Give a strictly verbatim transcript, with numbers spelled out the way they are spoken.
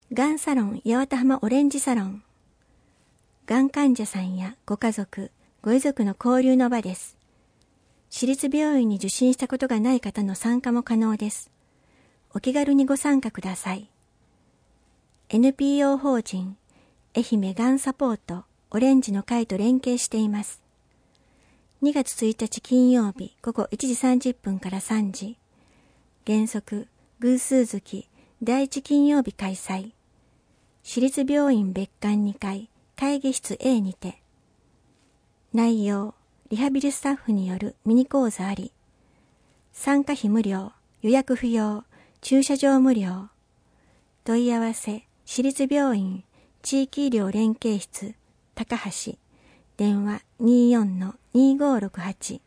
がんサロン八幡浜オレンジサロン。がん患者さんやご家族、ご遺族の交流の場です。私立病院に受診したことがない方の参加も可能です。お気軽にご参加ください。エヌピーオー 法人愛媛がんサポートオレンジの会と連携しています。にがつついたち金曜日午後いちじさんじゅっぷんからさんじ。原則偶数月だいいち金曜日開催。私立病院別館にかい会議室 A にて。内容、リハビリスタッフによるミニ講座あり。参加費無料、予約不要、駐車場無料。問い合わせ、私立病院地域医療連携室高橋。電話 にじゅうよんのにごーろくはち。